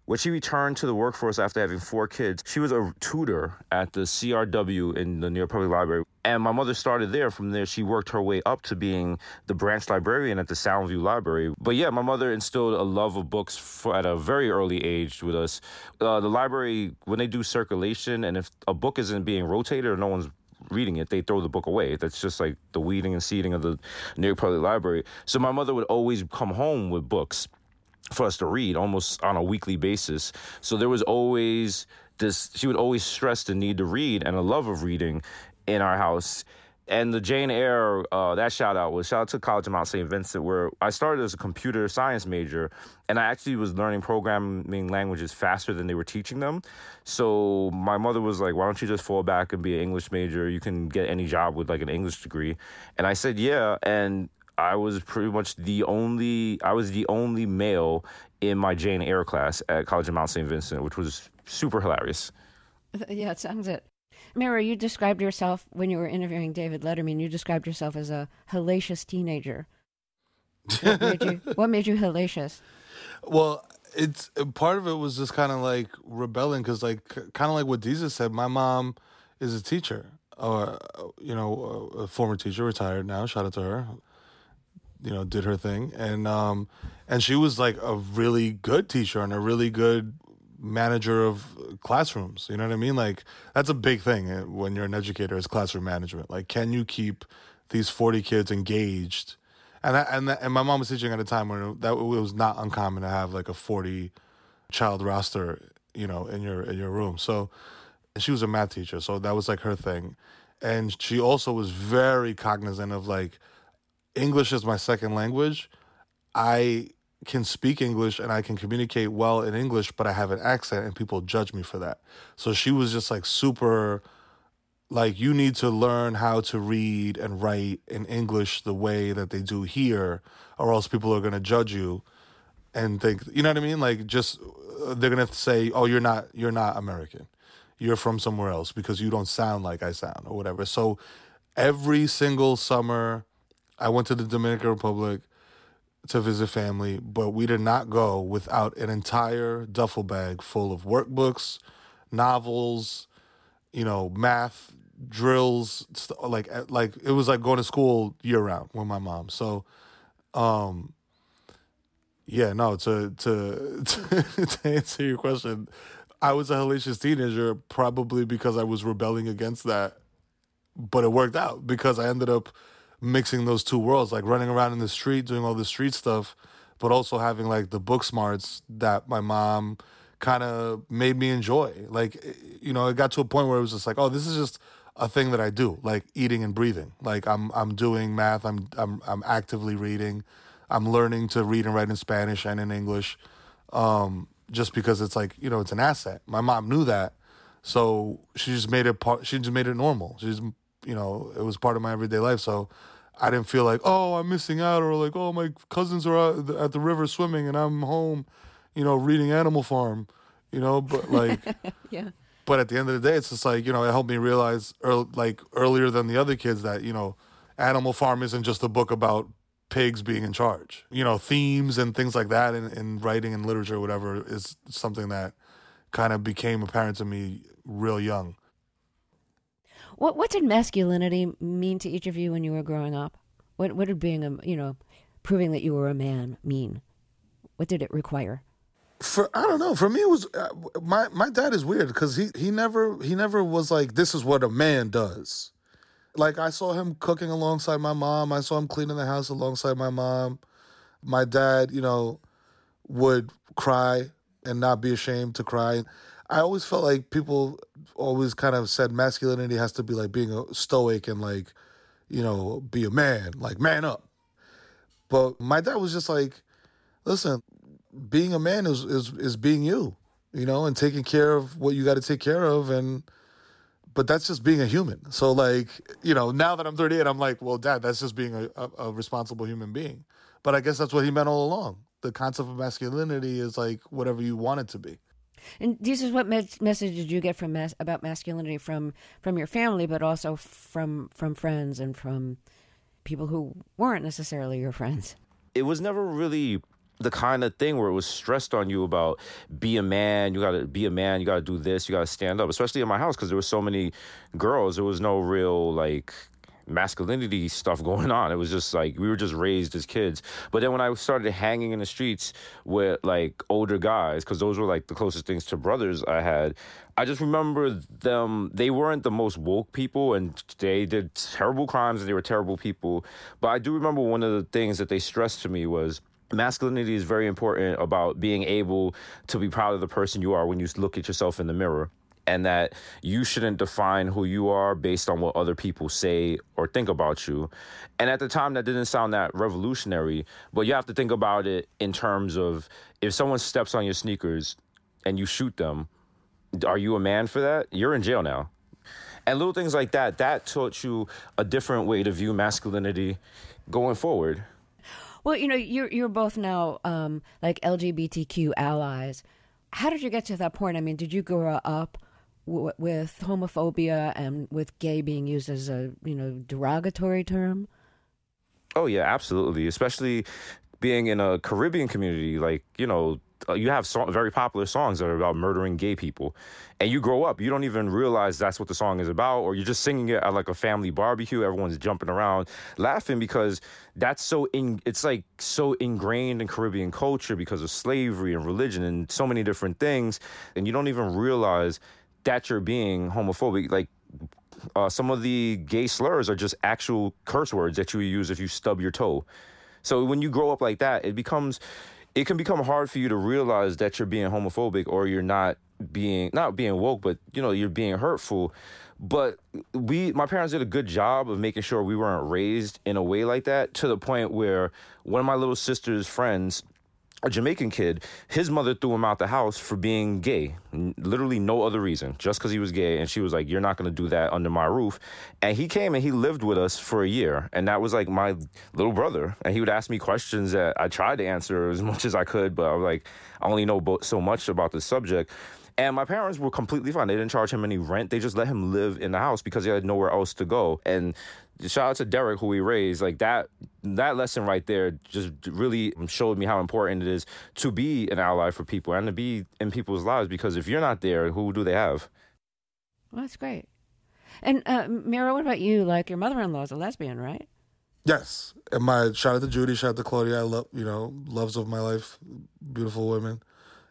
When she returned to the workforce after having four kids, she was a tutor at the C R W in the New York Public Library. And my mother started there. From there, she worked her way up to being the branch librarian at the Soundview Library. But yeah, my mother instilled a love of books for, at a very early age with us. Uh, the library, when they do circulation, and if a book isn't being rotated or no one's reading it, they throw the book away. That's just like the weeding and seeding of the New York Public Library. So my mother would always come home with books for us to read almost on a weekly basis. So there was always this, she would always stress the need to read and a love of reading in our house. And the Jane Eyre, uh, that shout out was shout out to College of Mount Saint Vincent, where I started as a computer science major, and I actually was learning programming languages faster than they were teaching them. So my mother was like, why don't you just fall back and be an English major? You can get any job with like an English degree. And I said, yeah. And I was pretty much the only, I was the only male in my Jane Eyre class at College of Mount Saint Vincent, which was super hilarious. Yeah, it sounds it. Mary, you described yourself, when you were interviewing David Letterman, you described yourself as a hellacious teenager. What made you, what made you hellacious? Well, it's part of it was just kind of like rebelling, because like kind of like what Jesus said, my mom is a teacher, or you know, a former teacher, retired now. Shout out to her. You know, did her thing, and um, and she was like a really good teacher and a really good manager of classrooms. You know what I mean? Like that's a big thing when you're an educator, is classroom management. Like, can you keep these forty kids engaged? And that, and that, and my mom was teaching at a time when that it was not uncommon to have like a forty child roster, you know, in your in your room. So she was a math teacher, so that was like her thing, and she also was very cognizant of like, English is my second language. I can speak English and I can communicate well in English, but I have an accent and people judge me for that. So she was just like super, like, you need to learn how to read and write in English the way that they do here, or else people are going to judge you and think, you know what I mean? Like, just, they're going to say, oh, you're not, you're not American. You're from somewhere else because you don't sound like I sound or whatever. So every single summer, I went to the Dominican Republic to visit family, but we did not go without an entire duffel bag full of workbooks, novels, you know, math, drills, st- like like it was like going to school year round with my mom. So, um, yeah, no, to to to, to answer your question, I was a hellacious teenager probably because I was rebelling against that, but it worked out because I ended up mixing those two worlds, like running around in the street, doing all the street stuff, but also having like the book smarts that my mom kind of made me enjoy. Like, you know, it got to a point where it was just like, oh, this is just a thing that I do, like eating and breathing. Like I'm I'm doing math, I'm I'm I'm actively reading, I'm learning to read and write in Spanish and in English, um, just because it's like, you know, it's an asset. My mom knew that, so she just made it part. She just made it normal. She just, you know, it was part of my everyday life. So I didn't feel like, oh, I'm missing out, or like, oh, my cousins are out at the river swimming and I'm home, you know, reading Animal Farm, you know, but like, yeah. But at the end of the day, it's just like, you know, it helped me realize early, like earlier than the other kids that, you know, Animal Farm isn't just a book about pigs being in charge. You know, themes and things like that in, in writing and literature or whatever is something that kind of became apparent to me real young. What what did masculinity mean to each of you when you were growing up? What what did being a, you know, proving that you were a man mean? What did it require? For I don't know. For me, it was uh, my my dad is weird because he he never he never was like, this is what a man does. Like, I saw him cooking alongside my mom. I saw him cleaning the house alongside my mom. My dad, you know, would cry and not be ashamed to cry. I always felt like people always kind of said masculinity has to be like being a stoic and like, you know, be a man, like man up. But my dad was just like, listen, being a man is is, is being you, you know, and taking care of what you got to take care of. And but that's just being a human. So like, you know, now that I'm thirty-eight, I'm like, well, Dad, that's just being a, a, a responsible human being. But I guess that's what he meant all along. The concept of masculinity is like whatever you want it to be. And this is what me- message did you get from mas- about masculinity from, from your family, but also from from friends and from people who weren't necessarily your friends? It was never really the kind of thing where it was stressed on you about be a man, you gotta be a man, you gotta do this, you gotta stand up, especially in my house because there were so many girls. There was no real like masculinity stuff going on. It was just like we were just raised as kids. But then when I started hanging in the streets with like older guys, because those were like the closest things to brothers I had, I just remember them, they weren't the most woke people and they did terrible crimes and they were terrible people. But I do remember one of the things that they stressed to me was masculinity is very important about being able to be proud of the person you are when you look at yourself in the mirror, and that you shouldn't define who you are based on what other people say or think about you. And at the time, that didn't sound that revolutionary, but you have to think about it in terms of if someone steps on your sneakers and you shoot them, are you a man for that? You're in jail now. And little things like that, that taught you a different way to view masculinity going forward. Well, you know, you're you're both now um, like L G B T Q allies. How did you get to that point? I mean, did you grow up w- with homophobia and with gay being used as a, you know, derogatory term? Oh, yeah, absolutely. Especially being in a Caribbean community, like, you know, you have so- very popular songs that are about murdering gay people. And you grow up, you don't even realize that's what the song is about, or you're just singing it at like a family barbecue. Everyone's jumping around laughing because that's so in, it's like so ingrained in Caribbean culture because of slavery and religion and so many different things. And you don't even realize that you're being homophobic. Like uh, some of the gay slurs are just actual curse words that you use if you stub your toe. So when you grow up like that, it becomes, it can become hard for you to realize that you're being homophobic or you're not being, not being woke, but, you know, you're being hurtful. But we, my parents did a good job of making sure we weren't raised in a way like that, to the point where one of my little sister's friends, a Jamaican kid, his mother threw him out the house for being gay. Literally no other reason, just because he was gay. And she was like, you're not going to do that under my roof. And he came and he lived with us for a year. And that was like my little brother. And he would ask me questions that I tried to answer as much as I could. But I was like, I only know bo- so much about this subject. And my parents were completely fine. They didn't charge him any rent. They just let him live in the house because he had nowhere else to go. And shout out to Derek, who we raised. Like that, that lesson right there just really showed me how important it is to be an ally for people and to be in people's lives. Because if you're not there, who do they have? Well, that's great. And uh, Mira, what about you? Like your mother-in-law is a lesbian, right? Yes. And my shout out to Judy, shout out to Claudia. I love, you know, loves of my life, beautiful women.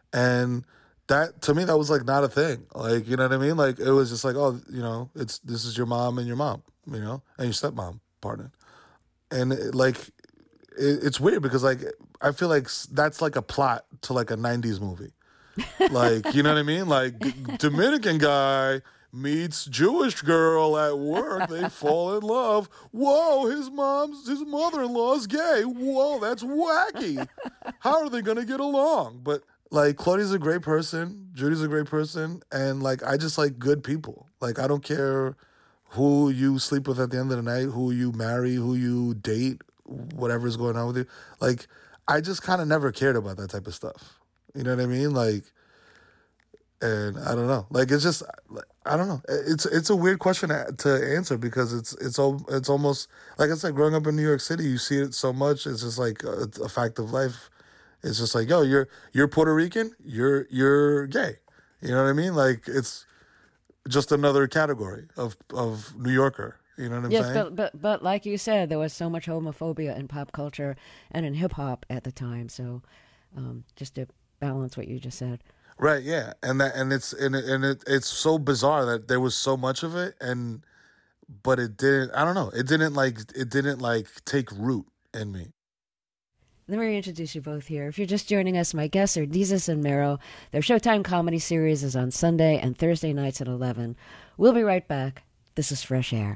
And that, to me, that was like not a thing. Like, you know what I mean? Like, it was just like, oh, you know, it's, this is your mom and your mom, you know, and your stepmom, pardon. And it, like, it, it's weird because like, I feel like that's like a plot to like a nineties movie. Like, you know what I mean? Like Dominican guy meets Jewish girl at work. They fall in love. Whoa, his mom's, his mother-in-law's gay. Whoa, that's wacky. How are they going to get along? But like, Claudia's a great person. Judy's a great person. And, like, I just like good people. Like, I don't care who you sleep with at the end of the night, who you marry, who you date, whatever's going on with you. Like, I just kind of never cared about that type of stuff. You know what I mean? Like, and I don't know. Like, it's just, I don't know. It's it's a weird question to answer because it's it's it's almost, like I said, growing up in New York City, you see it so much. It's just like a, a fact of life. It's just like, yo, you're you're Puerto Rican, you're you're gay. You know what I mean? Like, it's just another category of of New Yorker. You know what I'm yes, saying? Yes, but, but but like you said, there was so much homophobia in pop culture and in hip hop at the time. So um, just to balance what you just said. Right, yeah. And that and it's and it, and it it's so bizarre that there was so much of it, and but it didn't, I don't know. It didn't like it didn't like take root in me. Let me reintroduce you both here. If you're just joining us, my guests are Desus and Mero. Their Showtime comedy series is on Sunday and Thursday nights at eleven. We'll be right back. This is Fresh Air.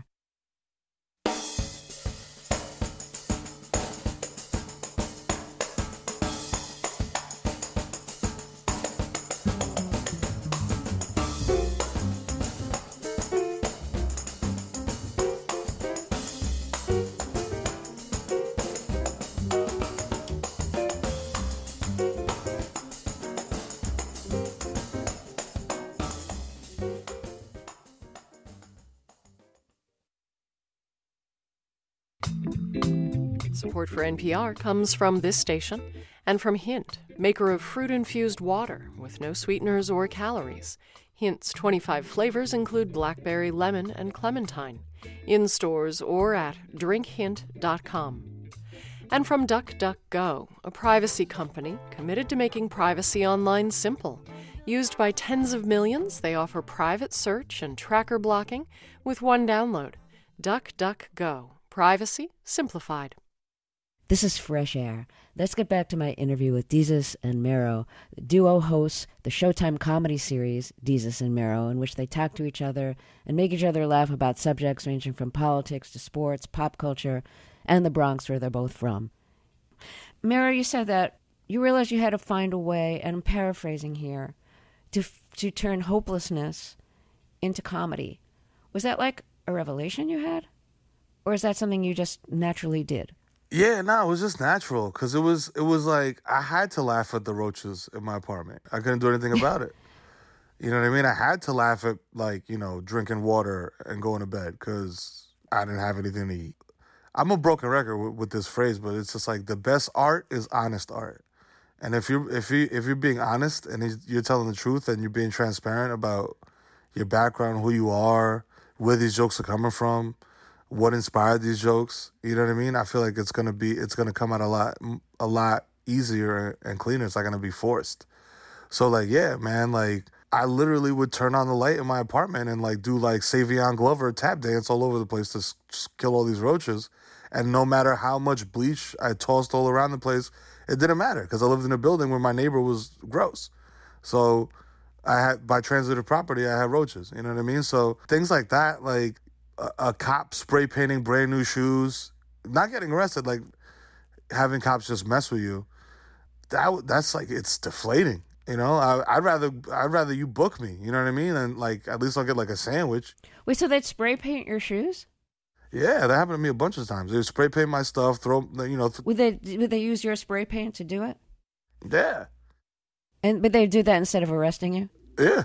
Support for N P R comes from this station and from Hint, maker of fruit-infused water with no sweeteners or calories. Hint's twenty-five flavors include blackberry, lemon, and clementine. In stores or at drink hint dot com. And from DuckDuckGo, a privacy company committed to making privacy online simple. Used by tens of millions, they offer private search and tracker blocking with one download. DuckDuckGo. Privacy simplified. This is Fresh Air. Let's get back to my interview with Desus and Mero. The duo hosts the Showtime comedy series, Desus and Mero, in which they talk to each other and make each other laugh about subjects ranging from politics to sports, pop culture, and the Bronx, where they're both from. Mero, you said that you realized you had to find a way, and I'm paraphrasing here, to to turn hopelessness into comedy. Was that like a revelation you had? Or is that something you just naturally did? Yeah, no, it was just natural because it was it was like I had to laugh at the roaches in my apartment. I couldn't do anything about it. You know what I mean? I had to laugh at, like, you know, drinking water and going to bed because I didn't have anything to eat. I'm a broken record with, with this phrase, but it's just like the best art is honest art. And if you're if you if you're being honest and you're telling the truth and you're being transparent about your background, who you are, where these jokes are coming from, what inspired these jokes, you know what I mean? I feel like it's gonna be it's gonna come out a lot a lot easier and cleaner. It's not gonna be forced. So like, yeah, man, like I literally would turn on the light in my apartment and like do like Savion Glover tap dance all over the place to s- kill all these roaches. And no matter how much bleach I tossed all around the place, it didn't matter because I lived in a building where my neighbor was gross. So I had, by transitive property, I had roaches. You know what I mean? So things like that, like a, a cop spray painting brand new shoes, not getting arrested, like having cops just mess with you. That that's like, it's deflating. You know, I, I'd rather I'd rather you book me. You know what I mean? And like at least I'll get like a sandwich. Wait, so they'd spray paint your shoes? Yeah, that happened to me a bunch of times. They would spray paint my stuff, throw, you know. Th- Would they would they use your spray paint to do it? Yeah. And but they do that instead of arresting you? Yeah.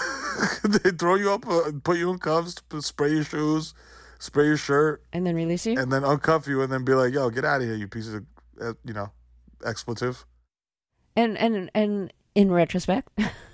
They throw you up, uh, put you in cuffs, spray your shoes, spray your shirt, and then release you, and then uncuff you, and then be like, "Yo, get out of here, you piece of, uh, you know, expletive." And and and in retrospect,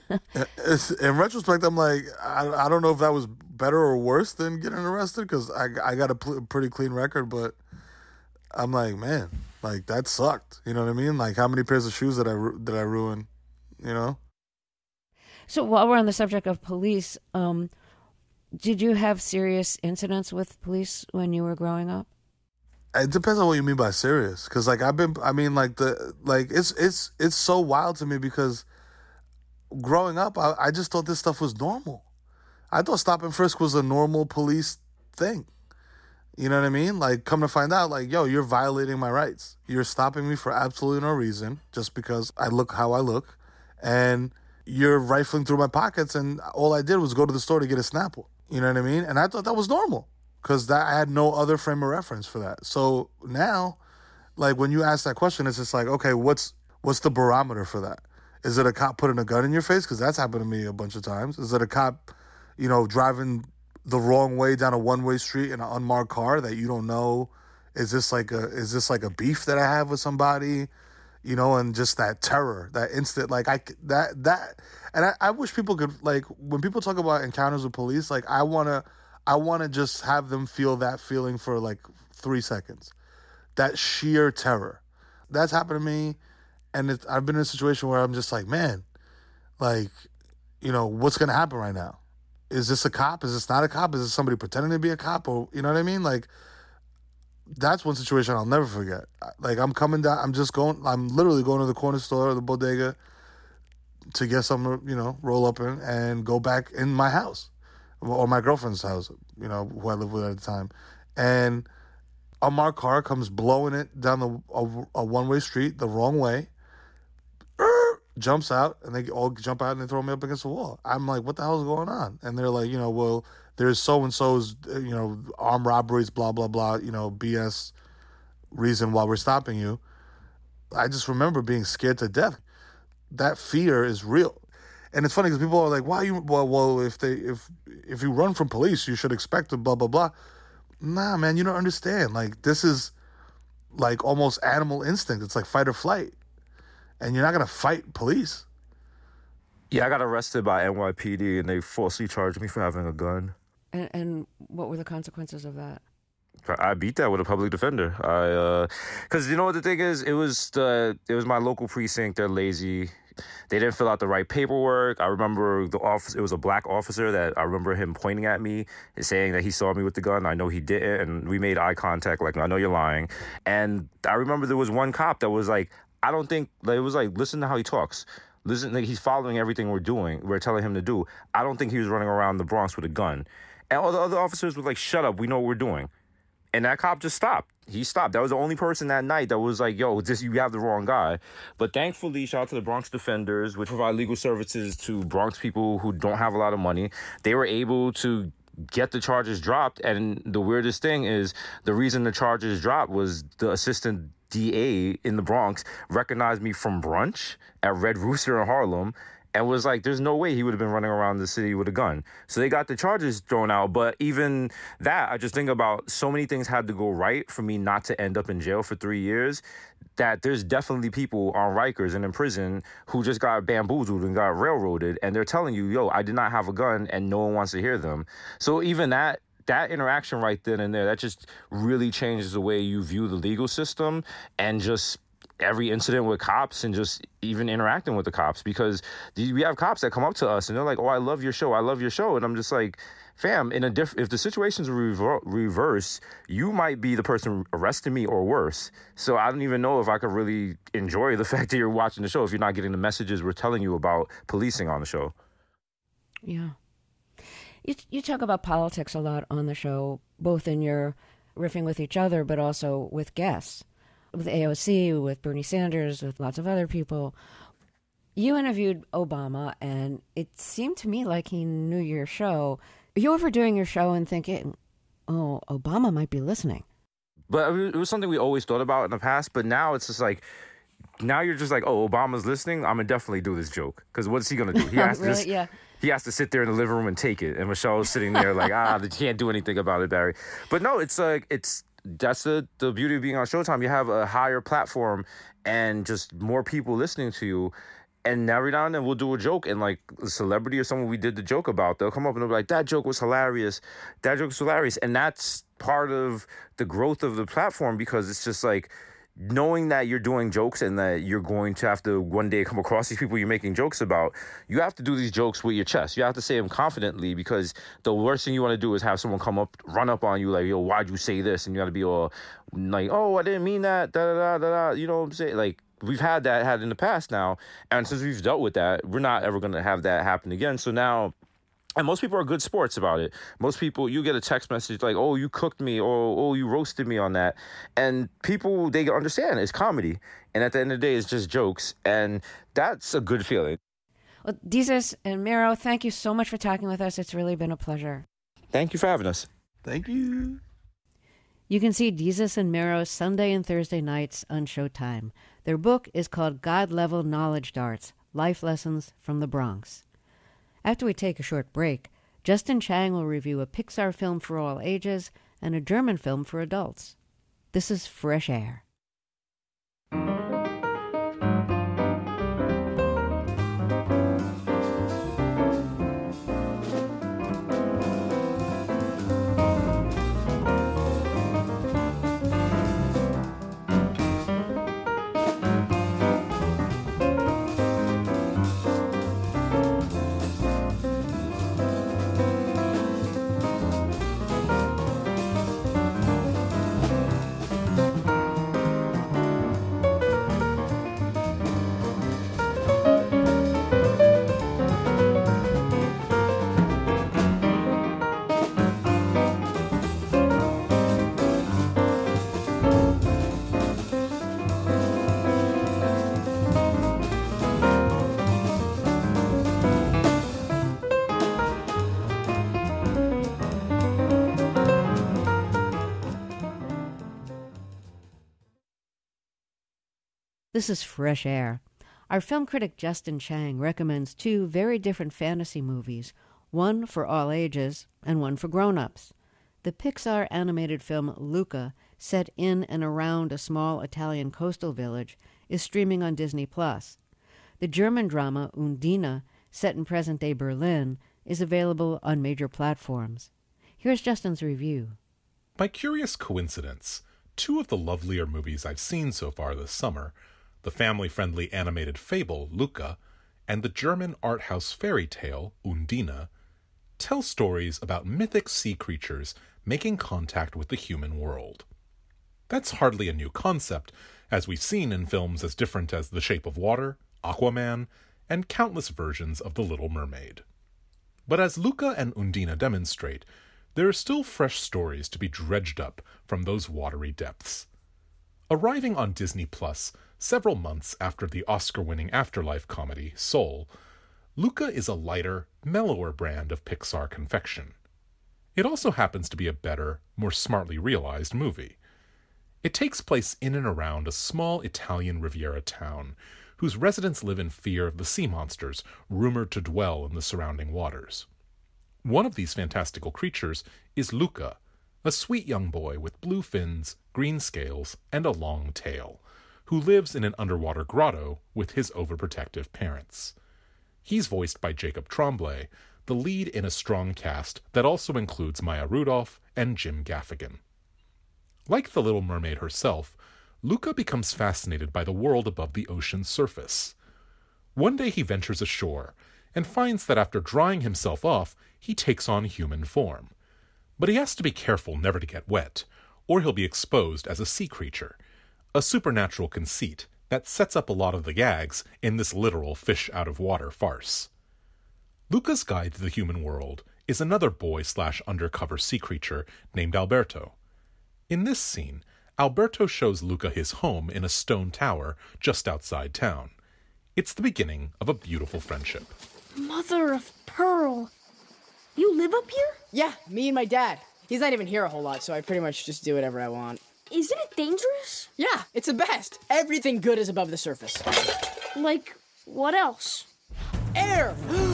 in retrospect, I'm like, I, I don't know if that was better or worse than getting arrested because I I got a pl- pretty clean record, but I'm like, man, like that sucked. You know what I mean? Like, how many pairs of shoes did I ru- did I ruin? You know. So while we're on the subject of police, um, did you have serious incidents with police when you were growing up? It depends on what you mean by serious, because like I've been, I mean, like the like it's it's it's so wild to me because growing up, I, I just thought this stuff was normal. I thought stop and frisk was a normal police thing. You know what I mean? Like, come to find out, like, yo, you're violating my rights. You're stopping me for absolutely no reason, just because I look how I look, and you're rifling through my pockets, and all I did was go to the store to get a Snapple. You know what I mean? And I thought that was normal because that I had no other frame of reference for that. So now, like, when you ask that question, it's just like, okay, what's what's the barometer for that? Is it a cop putting a gun in your face? Because that's happened to me a bunch of times. Is it a cop, you know, driving the wrong way down a one-way street in an unmarked car that you don't know? Is this like a is this like a beef that I have with somebody? You know, and just that terror, that instant, like I that that, and I, I wish people could, like, when people talk about encounters with police, like I wanna, I wanna just have them feel that feeling for like three seconds, that sheer terror. That's happened to me, and it, I've been in a situation where I'm just like, man, like, you know, what's gonna happen right now? Is this a cop? Is this not a cop? Is this somebody pretending to be a cop? Or, you know what I mean? Like, that's one situation I'll never forget. Like, I'm coming down, I'm just going, I'm literally going to the corner store or the bodega to get something, you know, roll up in and go back in my house or my girlfriend's house, you know, who I lived with at the time. And a marked car comes blowing it down the a, a one-way street the wrong way, jumps out, and they all jump out and they throw me up against the wall. I'm like, what the hell is going on? And they're like, you know, well, there's so-and-so's, you know, armed robberies, blah, blah, blah, you know, B S reason why we're stopping you. I just remember being scared to death. That fear is real. And it's funny because people are like, why you, well, well, if they, if, if you run from police, you should expect to blah, blah, blah. Nah, man, you don't understand. Like, this is, like almost animal instinct. It's like fight or flight. And you're not going to fight police. Yeah, I got arrested by N Y P D and they falsely charged me for having a gun. And, and what were the consequences of that? I beat that with a public defender. I, uh, cause you know what the thing is? It was the, it was my local precinct. They're lazy. They didn't fill out the right paperwork. I remember the office. It was a black officer that I remember him pointing at me and saying that he saw me with the gun. I know he didn't. And we made eye contact. Like, I know you're lying. And I remember there was one cop that was like, I don't think, like, it was like, listen to how he talks. Listen, like, he's following everything we're doing. We're telling him to do. I don't think he was running around the Bronx with a gun. And all the other officers were like, shut up. We know what we're doing. And that cop just stopped. He stopped. That was the only person that night that was like, yo, this, you have the wrong guy. But thankfully, shout out to the Bronx Defenders, which provide legal services to Bronx people who don't have a lot of money. They were able to get the charges dropped. And the weirdest thing is the reason the charges dropped was the assistant D A in the Bronx recognized me from brunch at Red Rooster in Harlem and was like, there's no way he would have been running around the city with a gun. So they got the charges thrown out. But even that, I just think about so many things had to go right for me not to end up in jail for three years that there's definitely people on Rikers and in prison who just got bamboozled and got railroaded. And they're telling you, yo, I did not have a gun, and no one wants to hear them. So even that, that interaction right then and there, that just really changes the way you view the legal system and just every incident with cops and just even interacting with the cops, because we have cops that come up to us and they're like, oh, I love your show. I love your show. And I'm just like, fam, in a diff- if the situation's rever- reverse, you might be the person arresting me or worse. So I don't even know if I could really enjoy the fact that you're watching the show if you're not getting the messages we're telling you about policing on the show. Yeah. You, you talk about politics a lot on the show, both in your riffing with each other, but also with guests. With A O C, with Bernie Sanders, with lots of other people. You interviewed Obama, and it seemed to me like he knew your show. Are you ever doing your show and thinking, oh, Obama might be listening? But it was something we always thought about in the past, but now it's just like, now you're just like, oh, Obama's listening? I'm going to definitely do this joke. Because what's he going to do? He has really? to just, yeah. He has to sit there in the living room and take it. And Michelle's sitting there like, ah, they can't do anything about it, Barry. But no, it's like, it's, that's the, the beauty of being on Showtime. You have a higher platform and just more people listening to you. And every now and then we'll do a joke, and like a celebrity or someone we did the joke about, they'll come up and they'll be like, that joke was hilarious. That joke was hilarious. And that's part of the growth of the platform, because it's just like, knowing that you're doing jokes and that you're going to have to one day come across these people you're making jokes about, you have to do these jokes with your chest. You have to say them confidently, because the worst thing you want to do is have someone come up, run up on you like, yo, why'd you say this? And you got to be all like, oh, I didn't mean that, da da da da da. You know what I'm saying? Like, we've had that had in the past now. And since we've dealt with that, we're not ever going to have that happen again. So now, and most people are good sports about it. Most people, you get a text message like, oh, you cooked me, or oh, you roasted me on that. And people, they understand it's comedy. And at the end of the day, it's just jokes. And that's a good feeling. Well, Desus and Mero, thank you so much for talking with us. It's really been a pleasure. Thank you for having us. Thank you. You can see Desus and Mero Sunday and Thursday nights on Showtime. Their book is called God Level Knowledge Darts, Life Lessons from the Bronx. After we take a short break, Justin Chang will review a Pixar film for all ages and a German film for adults. This is Fresh Air. This is Fresh Air. Our film critic Justin Chang recommends two very different fantasy movies, one for all ages and one for grown-ups. The Pixar animated film Luca set in and around a small Italian coastal village, is streaming on Disney Plus. The German drama Undine, set in present-day Berlin, is available on major platforms. Here's Justin's review. By curious coincidence, two of the lovelier movies I've seen so far this summer, the family-friendly animated fable Luca and the German art house fairy tale Undine, tell stories about mythic sea creatures making contact with the human world. That's hardly a new concept, as we've seen in films as different as The Shape of Water, Aquaman, and countless versions of The Little Mermaid. But as Luca and Undine demonstrate, there are still fresh stories to be dredged up from those watery depths. Arriving on Disney Plus several months after the Oscar-winning afterlife comedy Soul, Luca is a lighter, mellower brand of Pixar confection. It also happens to be a better, more smartly realized movie. It takes place in and around a small Italian Riviera town, whose residents live in fear of the sea monsters rumored to dwell in the surrounding waters. One of these fantastical creatures is Luca, a sweet young boy with blue fins, green scales, and a long tail, who lives in an underwater grotto with his overprotective parents. He's voiced by Jacob Tremblay, the lead in a strong cast that also includes Maya Rudolph and Jim Gaffigan. Like the Little Mermaid herself, Luca becomes fascinated by the world above the ocean's surface. One day he ventures ashore and finds that after drying himself off, he takes on human form. But he has to be careful never to get wet, or he'll be exposed as a sea creature, a supernatural conceit that sets up a lot of the gags in this literal fish-out-of-water farce. Luca's guide to the human world is another boy-slash-undercover sea creature named Alberto. In this scene, Alberto shows Luca his home in a stone tower just outside town. It's the beginning of a beautiful friendship. Mother of pearl. You live up here? Yeah, me and my dad. He's not even here a whole lot, so I pretty much just do whatever I want. Isn't it dangerous? Yeah, it's the best. Everything good is above the surface. Like, what else? Air!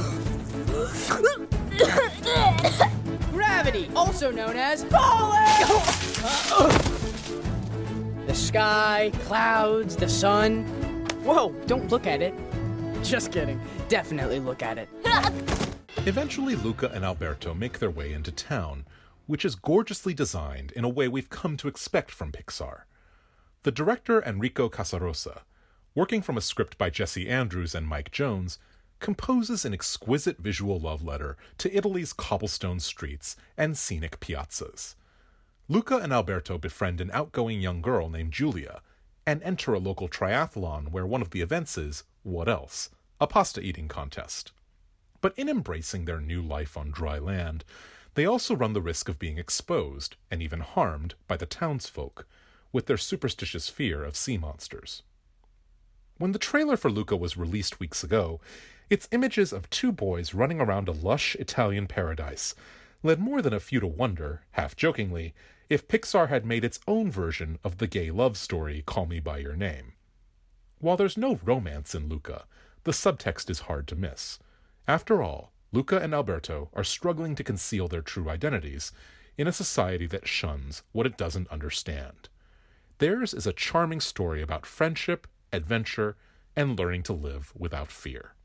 Gravity, also known as falling! The sky, clouds, the sun. Whoa, don't look at it. Just kidding. Definitely look at it. Eventually, Luca and Alberto make their way into town, which is gorgeously designed in a way we've come to expect from Pixar. The director, Enrico Casarosa, working from a script by Jesse Andrews and Mike Jones, composes an exquisite visual love letter to Italy's cobblestone streets and scenic piazzas. Luca and Alberto befriend an outgoing young girl named Giulia, and enter a local triathlon where one of the events is, what else, a pasta-eating contest. But in embracing their new life on dry land, they also run the risk of being exposed, and even harmed, by the townsfolk, with their superstitious fear of sea monsters. When the trailer for Luca was released weeks ago, its images of two boys running around a lush Italian paradise led more than a few to wonder, half-jokingly, if Pixar had made its own version of the gay love story Call Me By Your Name. While there's no romance in Luca, the subtext is hard to miss. After all, Luca and Alberto are struggling to conceal their true identities in a society that shuns what it doesn't understand. Theirs is a charming story about friendship, adventure, and learning to live without fear.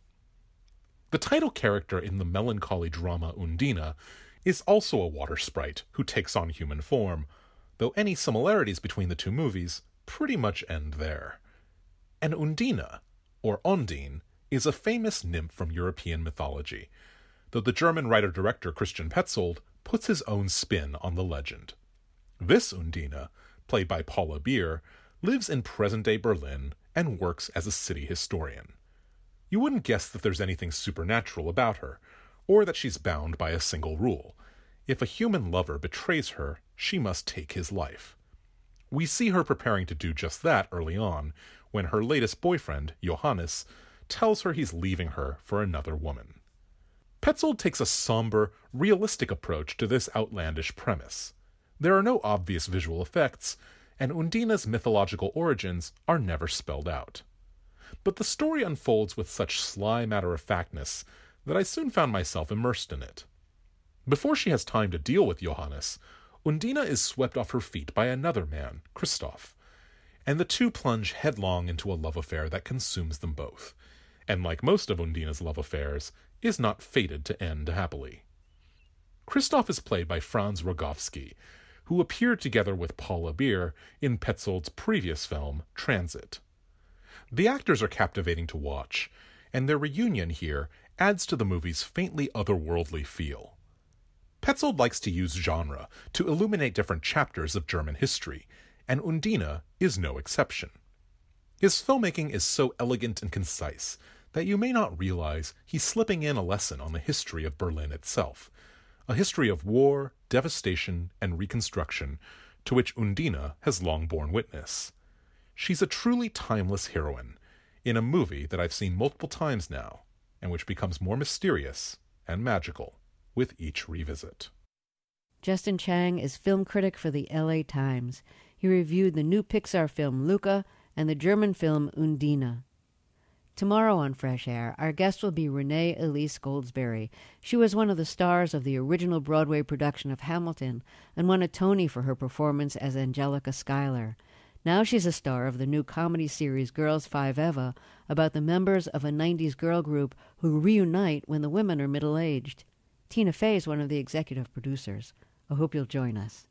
The title character in the melancholy drama Undine is also a water sprite who takes on human form, though any similarities between the two movies pretty much end there. And Undine, or Ondine, is a famous nymph from European mythology, though the German writer-director Christian Petzold puts his own spin on the legend. This Undine, played by Paula Beer, lives in present-day Berlin and works as a city historian. You wouldn't guess that there's anything supernatural about her, or that she's bound by a single rule. If a human lover betrays her, she must take his life. We see her preparing to do just that early on, when her latest boyfriend, Johannes, tells her he's leaving her for another woman. Petzold takes a somber, realistic approach to this outlandish premise. There are no obvious visual effects, and Undine's mythological origins are never spelled out. But the story unfolds with such sly matter-of-factness that I soon found myself immersed in it. Before she has time to deal with Johannes, Undina is swept off her feet by another man, Kristoff, and the two plunge headlong into a love affair that consumes them both, and like most of Undina's love affairs, is not fated to end happily. Kristoff is played by Franz Rogowski, who appeared together with Paula Beer in Petzold's previous film, Transit. The actors are captivating to watch, and their reunion here adds to the movie's faintly otherworldly feel. Petzold likes to use genre to illuminate different chapters of German history, and Undina is no exception. His filmmaking is so elegant and concise that you may not realize he's slipping in a lesson on the history of Berlin itself, a history of war, devastation, and reconstruction to which Undina has long borne witness. She's a truly timeless heroine in a movie that I've seen multiple times now, and which becomes more mysterious and magical with each revisit. Justin Chang is film critic for the L A Times. He reviewed the new Pixar film Luca and the German film Undina. Tomorrow on Fresh Air, our guest will be Renee Elise Goldsberry. She was one of the stars of the original Broadway production of Hamilton and won a Tony for her performance as Angelica Schuyler. Now she's a star of the new comedy series Girls Five Eva, about the members of a nineties girl group who reunite when the women are middle-aged. Tina Fey is one of the executive producers. I hope you'll join us.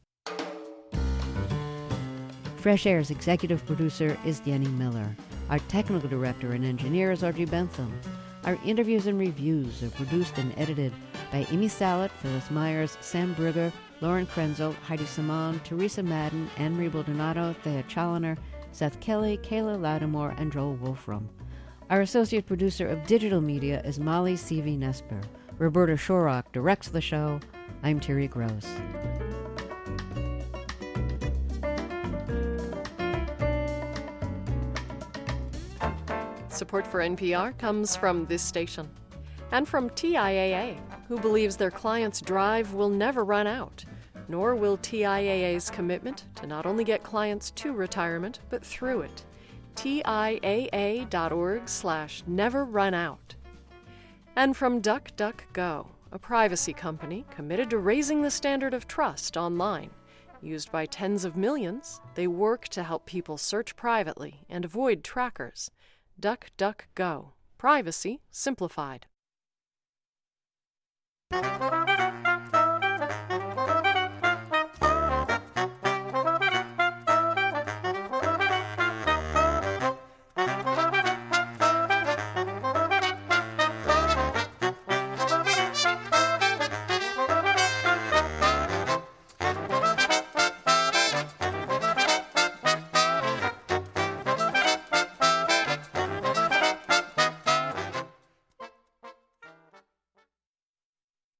Fresh Air's executive producer is Denny Miller. Our technical director and engineer is Audrey Bentham. Our interviews and reviews are produced and edited by Amy Salet, Phyllis Myers, Sam Brugger, Lauren Krenzel, Heidi Simon, Teresa Madden, Anne-Marie Baldonado, Thea Challoner, Seth Kelly, Kayla Lattimore, and Joel Wolfram. Our associate producer of digital media is Molly C V Nesper. Roberta Shorrock directs the show. I'm Terry Gross. Support for N P R comes from this station and from T I A A, who believes their clients' drive will never run out, nor will T I A A's commitment to not only get clients to retirement, but through it. T I A A dot org slash never run out. And from DuckDuckGo, a privacy company committed to raising the standard of trust online. Used by tens of millions, they work to help people search privately and avoid trackers. DuckDuckGo. Privacy simplified.